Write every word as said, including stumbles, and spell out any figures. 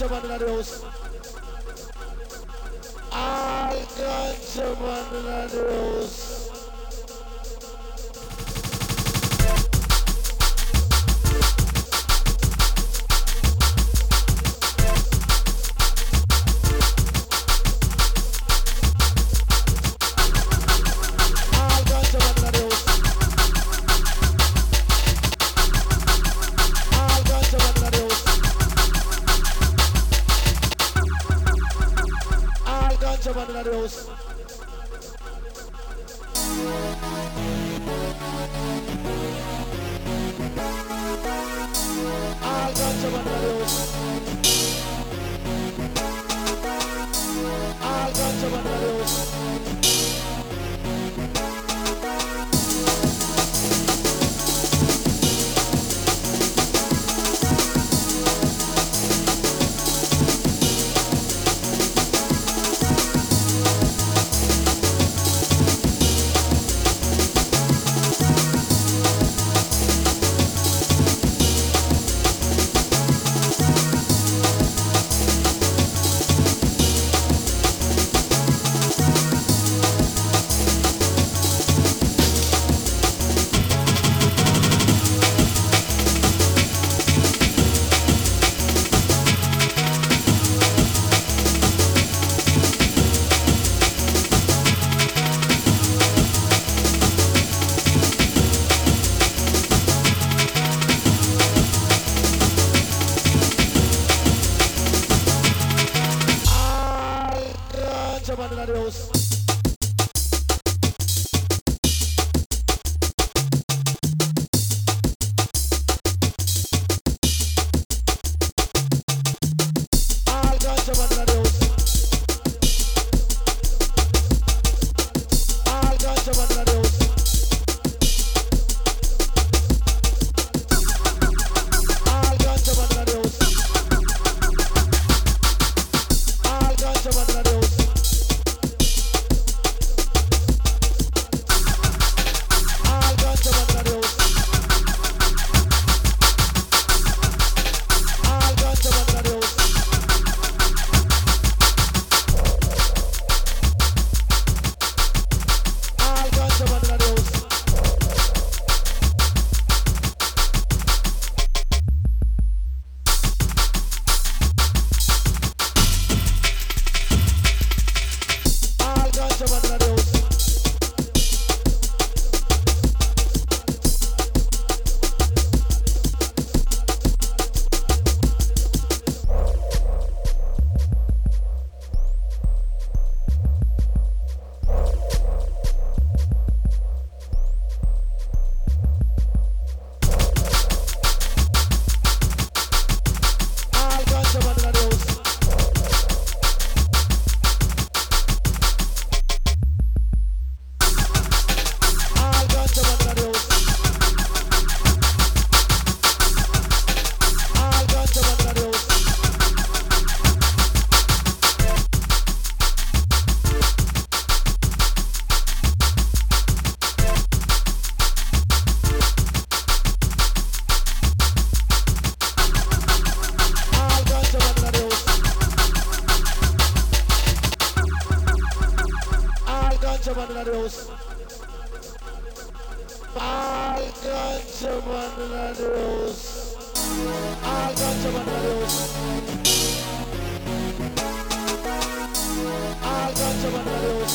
ganja man in the house. All ganja man in the house. Man in the house. All ganja man in the house. All ganja man in the house. Man in the house. All ganja man in the house. All ganja man in the house. All ganja man in the house. All ganja man in the house. Man in the house. All ganja man in the house. All ganja man in the house. All ganja man in the house.